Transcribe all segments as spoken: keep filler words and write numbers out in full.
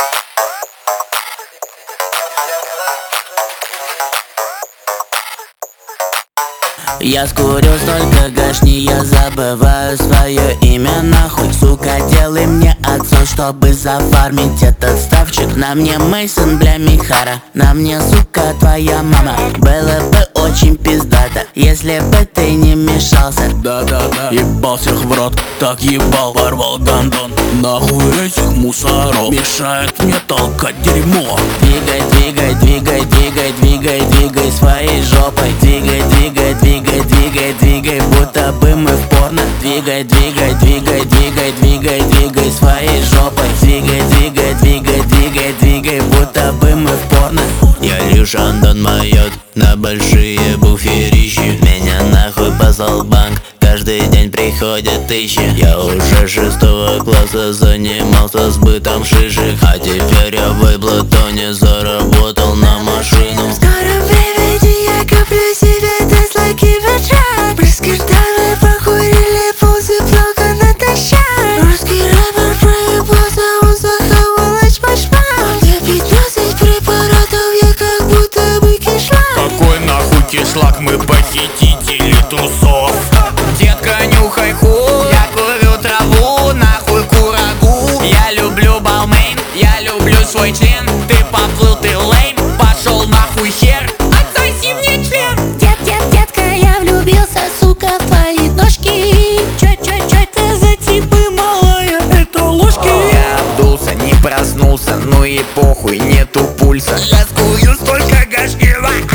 Я скурю столько гашни, я забываю свое имя нахуй. Сука, делай мне отцу, чтобы зафармить этот ставчик. На мне Мейсон, бля, Михара, на мне, сука, твоя мама. Было бы очень пиздато, если бы ты не мешался. Да-да-да, ебал всех в рот, так ебал, порвал гандон. Нахуй этих мусоров, мешает мне толкать дерьмо. Двигай, двигай, двигай, двигай, двигай, двигай своей жопой. Двигай, двигай, двигай, двигай, двигай, будто бы мы в порно. Двигай, двигай, двигай, двигай, двигай, двигай своей жопой. Двигай, двигай, двигай, двигай, двигай, будто бы мы в порно. Я лишь Андон майот на большие буферищи. Меня нахуй послал банк, каждый день приходят тысячи. Я уже шестого класса занимался сбытом шишек, а теперь я в Эйблтоне заработал на машину. В скором времени я куплю себе Тесла Кибертрак. Прискиртовые покурили, пузы плохо натощак. Русский рэпер проебался, он захавал очмашмак. Где пятнадцать препаратов, я как будто бы кишлак. Какой нахуй кишлак, мы похитители трусов. Детка, нюхай хуй, я курю траву, нахуй курагу. Я люблю балмейн, я люблю свой член. Ты поплыл, ты лейм, пошел нахуй хер. Отсоси мне член. Дет, дет, детка, я влюбился, сука, в твои ножки. Чё, чё, чё это за типы, малая, это ложки. Я обдулся, не проснулся, ну и похуй, нету пульса. Я скурю столько гашки.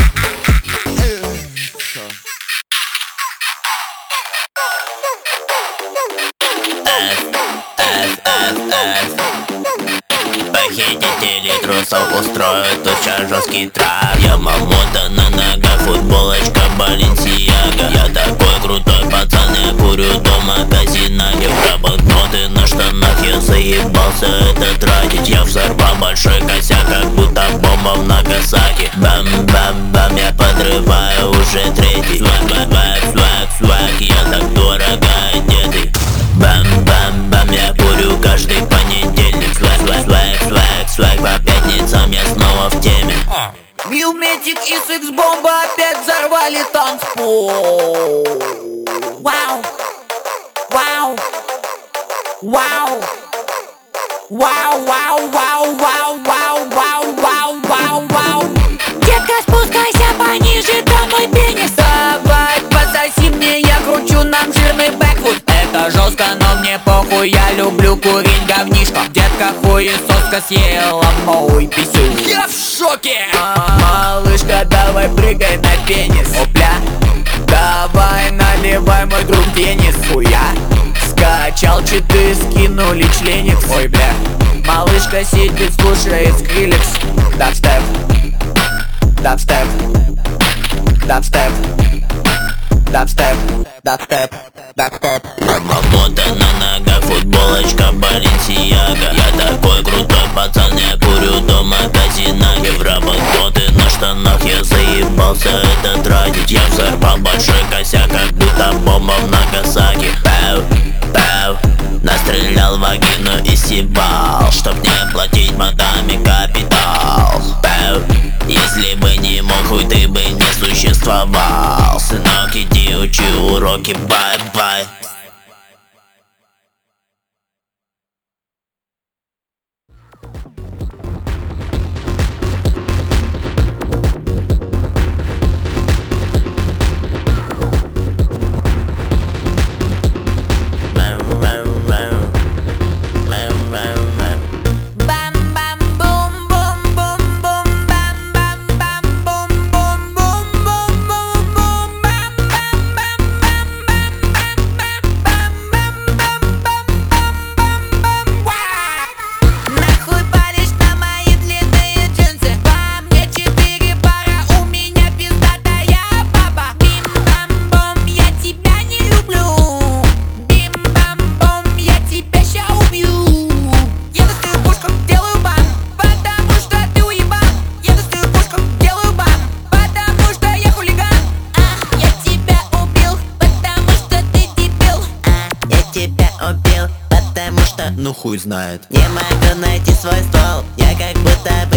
Похитители трусов устроят туча жесткий трап. Я мамота на ногах, футболочка Баленсиага. Я такой крутой пацан, я курю дома казинаги. В банкноты на штанах я заебался это тратить. Я взорвал большой косяк, как будто бомба в Нагасаки. Бам-бам-бам, я подрываю уже третий. Свак-свак-свак-свак, я так дорого одетый. Бам-бам-бам, я курю каждый понедельник. Свак-свак-свак-свак, по пятницам я снова в теме. Милметик и секс-бомба опять взорвали танцпол. Вау, вау, вау, вау, вау, вау, вау, вау, вау, вау, вау, вау. Детка, спускайся пониже, там мой пенис. Давай, пососи мне, я кручу нам жирный бэкфут. Это жестко, но мне похуй, я люблю курить говнишко. Детка хуесоска съела мой писюн. Я в шоке! Малышка, давай прыгай на пенис. О, бля, давай наливай, мой друг, теннис. Хуя, скачал читы, скинули членик. Ой, бля, малышка сидит, слушает скриллекс. Дабстеп, дабстеп, дабстеп, дабстеп, дабстеп, дабстеп. Мамота на ногах, футболочка Баленсиага. Я такой крутой пацан, я курю дома казинаги. В банкноты на штанах я заебался это тратить. Я взорвал большой косяк, как будто бомба в Нагасаки. Пэу, пэу, настрелял вагину и съебал, чтоб не платить мадаме капитал. Пэу, если бы не мог, хуй ты бы не существовал. Сынок, иди учи уроки, бай-бай. Ну хуй знает. Не могу найти свой ствол, я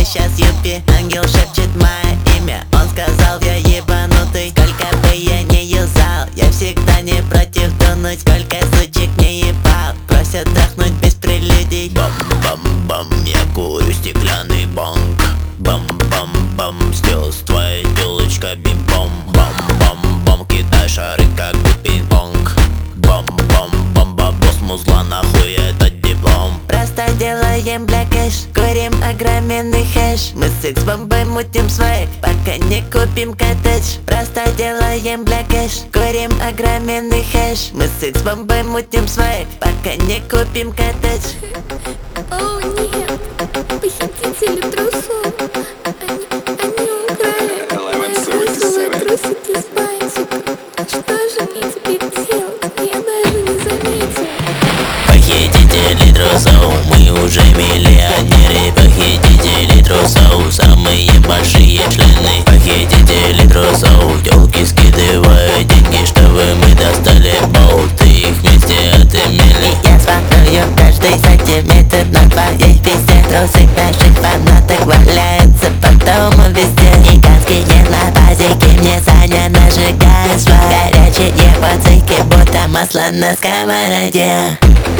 бы щас юпи. Ангел шепчет мое имя, он сказал, я ебанутый. Сколько бы я не юзал, я всегда не против тонуть. Сколько сучек не ебал, просят трахнуть без прелюдий. Бам-бам-бам, я курю стеклянный банк. Бам-бам-бам, сделал с твоей телочкой бим-бом. Бам-бам-бам, кидай шары как бы пинг-понг. Бам-бам-бам, бабос музла, нахуй этот диплом. Просто делаем бля кэш, курим огроменный хэш. Мы с икс-бомбой мутим свек, пока не купим коттедж. Просто делаем бля кэш, курим огроменный хэш. Мы с икс-бомбой мутим свек, пока не купим коттедж. О нет, похитители трусов. Они, они украли мои розовые трусики с бантиком. Что же мне теперь делать? Я даже не заметила. Похитители трусов, мы уже миллионеры. Похитители трусов, самые большие члены. Похитители трусов, тёлки скидывают деньги, чтобы мы достали болты, их вместе отымели. Я смотрю каждый сантиметр на твоей пизде. Трусы наших фанаток валяются по дому везде. Гигантские лопатики мне Саня нажигает свой. Горячие пацыки, будто масло на сковороде.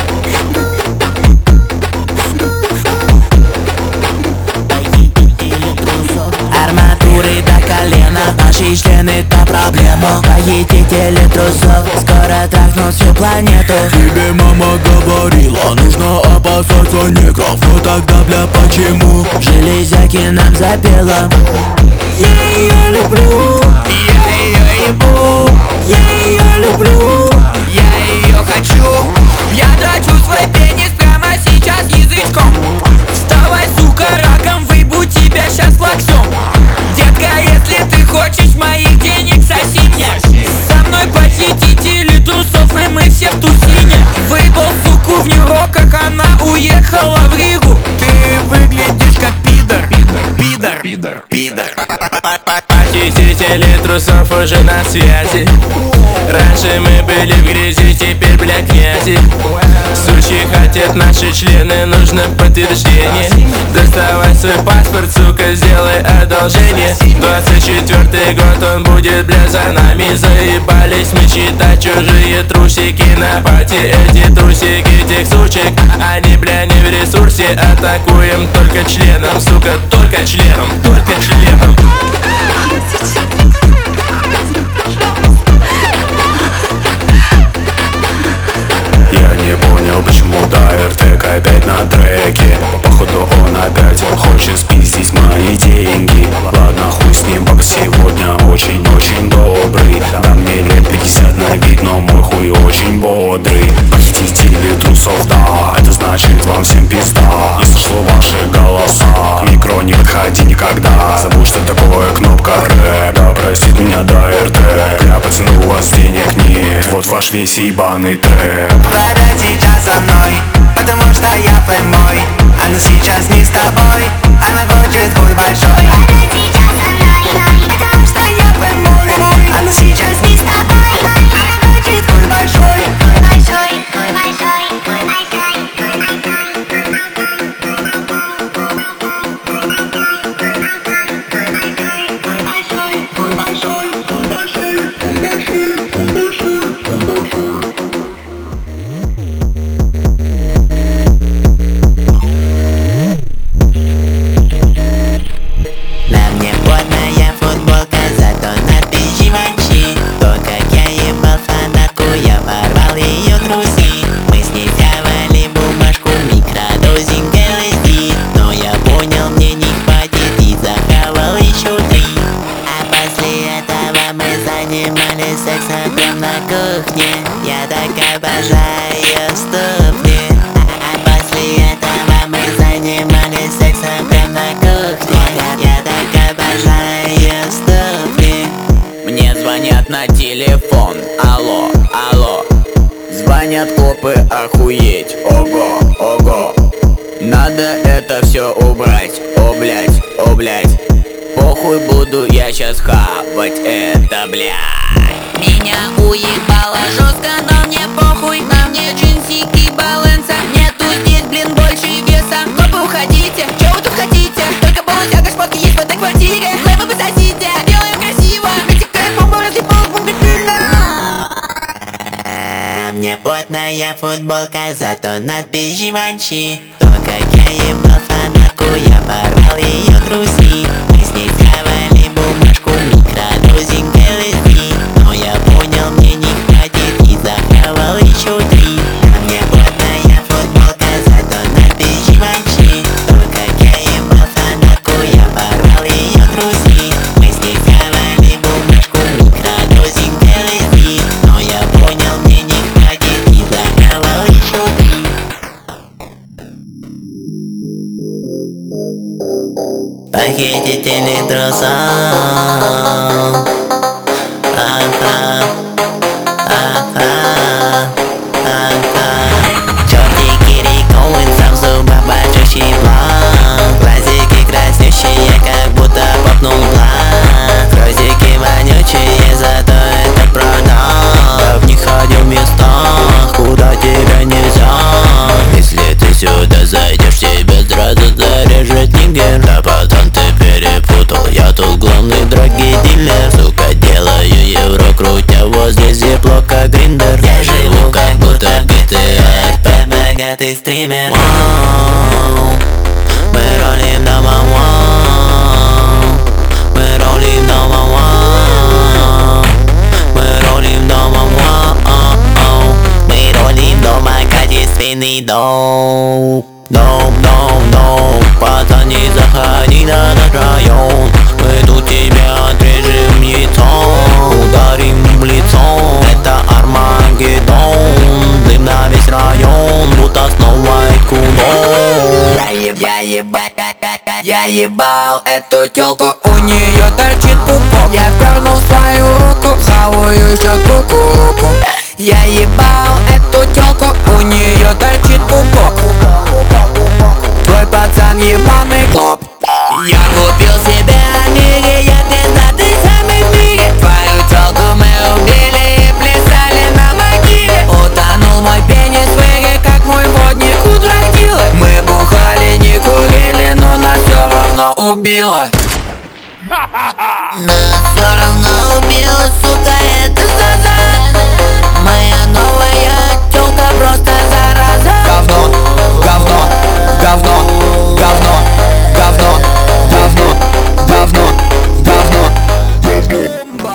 Арматуры до колена, наши члены это проблема. Похитители трусов, скоро трахнут всю планету. Тебе мама говорила, нужно опасаться негров. Но тогда, бля, почему? Железяки нам запела. Я ее люблю, Я ее ебу, я ее люблю. я ее хочу. Я трачу свой пенис прямо сейчас язычком. Вставай, сука, раком, выебу тебя щас локтем. Детка, если ты хочешь моих денег, соси мне. Со мной похитители трусов, и мы все в тусине. Выебал суку в Нью-Йорках, она уехала в Ригу. Ты выглядишь как пидор, пидор, пидор, пидор. Похитители трусов уже на связи. Раньше мы были в грязи, теперь, бля, князи. Сучи хотят наши члены, нужно подтверждение. Доставай свой паспорт, сука, сделай одолжение. Двадцать четвёртый год он будет, бля, за нами. Заебались мы читать чужие трусики на пати. Эти трусики тех сучек, они, бля, не в ресурсе. Атакуем только членом, сука, только членом, только членом. Я не понял, почему Дайер Тек опять на треке. Походу он опять хочет спиздить мои деньги. Ладно, хуй с ним, папа сегодня очень-очень добрый. Да мне лет пятьдесят на вид, но мой хуй очень бодрый. Похитители трусов, да, это значит вам всем пизда. Не слышу ваши голоса, к микро не подходи никогда. Забудь, что такое кнопка рэп. Да простит меня Дайер Тек, я потяну, у вас денег нет. Вот ваш весь ебаный трэп. Вода сейчас со мной, потому что я фэмбой. Она сейчас не с тобой, она хочет хуй большой. Вода сейчас со мной, потому что я фэмбой. Она сейчас не с тобой, она хочет хуй большой. Хуй большой, хуй большой, хуй большой, хуй большой, хуй большой, хуй большой, хуй большой, хуй большой, хуй большой. На мне потная футболка, зато надпись Живанши. То, как я ебал фанатку, я порвал ее трусы. Мы с ней сделали бумажку, микродозинг эл эс ди. Но я понял, мне не хватит и захавал еще три. А после этого мы занимались сексом прям на кухне. Я так обожаю ступни. А после этого мы занимались сексом прям на кухне. Я так обожаю ступни. Мне звонят на телефон, алло, алло. Звонят копы, охуеть, ого, ого. Надо это все убрать, о блять, о блять. Похуй буду я щас хавать это, блядь. Меня уебало жестко, но мне похуй. На мне джинсики баланса, нету здесь, блин, больше веса. Копы, уходите, чё вы тут хотите? Только моя футболка, зато надпись Живанши. То, как я ебал фанатку, я порвал ее трусы. Мы с ней схавали бумажку, микродозинг эл эс ди. Но я понял, мне не хватит и захавал еще три. На мне плотная футболка, зато надпись Живанши. То, как я ебал фанатку, я порвал ее трусы. Мы с ней схавали бумажку, микродозинг эл эс ди. Но я понял, мне не хватит и захавал еще три. Похитители трусов. Ага, ага, ага. Чёртики рекоуин, сам зуба большущий план. Глазики краснющие, как будто попнул план. Трусики вонючие, зато это продам. Я в них ходил в местах, куда тебя нельзя. Если ты сюда зайдешь, тебе сразу зарежет нигер. Да потом ты перепутал, я тут главный драг-дилер. Сука, делаю евро, крутя возле зиплока гриндер. Я живу как будто джи ти эй пи, богатый стример. Вау, мы ролим дома, вау. Мы ролим дома, вау. Мы ролим дома, вау. Мы ролим дома, качественный дом. Дом, дом, дом, пацаны, заходи на наш район. Мы тут тебя отрежем яйцом, ударим в лицо. Это Армагеддон, дым на весь район, будто снова кулон. Я ебал, я ебал, я ебал эту тёлку, у неё торчит пупок. Я ввернул свою руку, хаваю ещё кукуруку. Я ебал эту тёлку, у неё торчит пупок. Твой пацан ебаный клоп. Я купил себе Амири, я пиздатый самый в мире. Твою тёлку мы убили и плясали на могиле. Утонул мой пенис в эре, как мой водник у драгдилы. Мы бухали, не курили, но нас всё равно убило. Нас всё равно убила, сука, это зараза. Моя новая тёлка просто зараза. Говно, говно, говно, говно, говно, говно, говно, говно.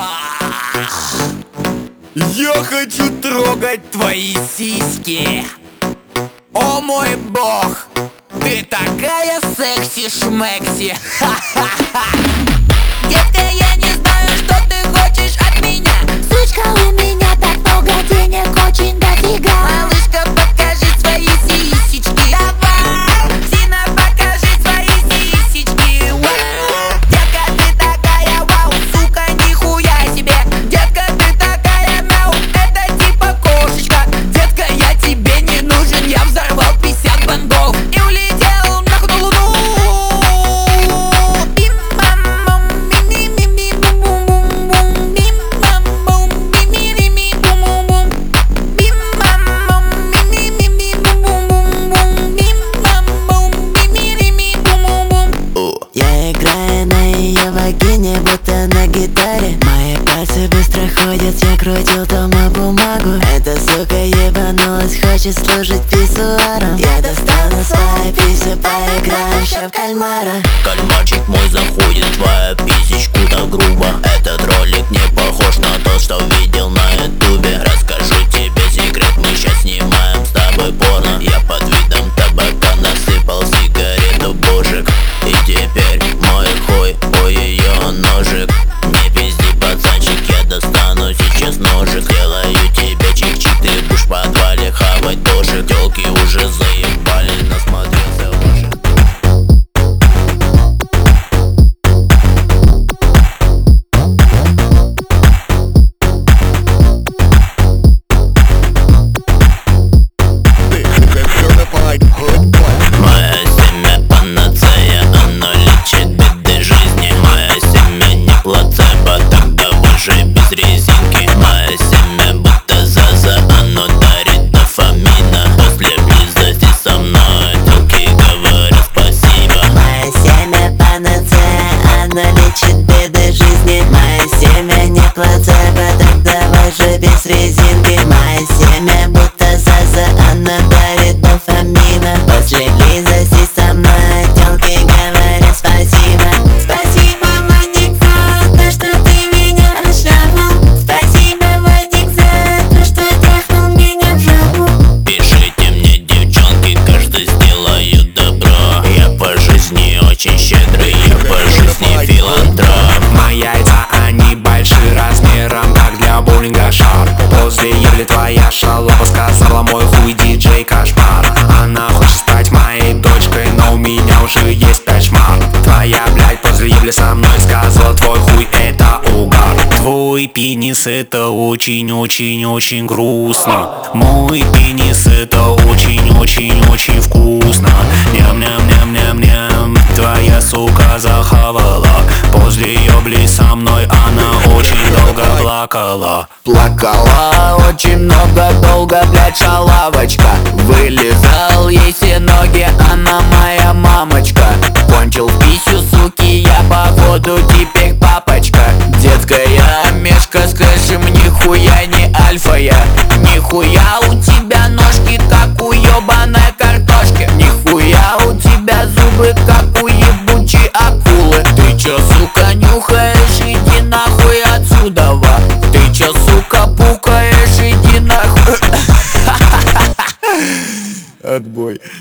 Я хочу трогать твои сиськи. О мой бог, ты такая секси-шмекси. Детка, я не знаю, что ты хочешь от меня. Сучка, у меня так много денег, очень дофига. Малышка, покажи свои сисечки. Давай, Зина, покажи свои сисечки. Вау. Детка, ты такая вау, сука, нихуя себе. Детка, ты такая мяу, это типа кошечка. Детка, я тебе не нужен, я взорвал пятьдесят бангов и улетел нахуй на луну. Я играю на ее вагине, будто на гитаре. Мои пальцы быстро ходят, я крутил дома бумагу. Эта сука ебанулась, хочет служить писсуаром. Я достала свои писы, поиграем ща в кальмара. Кальмарчик мой заходит, твоя писечку так грубо. Этот ролик не похож на то, что видел на ютубе. Расскажу тебе секрет, мы сейчас снимаем с тобой порно. Я под видом табака насыпал сигарету божик. И теперь мой хуй у ее ножик. Не пизди, пацанчик, я достану сейчас ножик. Сделаю тебе чик-чик, ты будешь в подвале хавать дошик. Тёлки уже заебали, насмотрелся ложек. бля со мной, сказала, твой хуй это угар. Твой пенис это очень-очень-очень грустно. Мой пенис это очень-очень-очень вкусно. Ням-ням-ням-ням-ням. Твоя сука захавала. После ёбли со мной она очень долго плакала. Плакала очень много, долго, блядь, шалавочка. Вылезал ей все ноги, она моя мамочка. Кончил в писю, суки, я походу теперь папочка. Детская мешка с кэшем, нихуя не альфа я. Нихуя у тебя ножки, как у ёбаной картошки. Нихуя у тебя зубы, как у ебучей акулы. Ты чё, сука?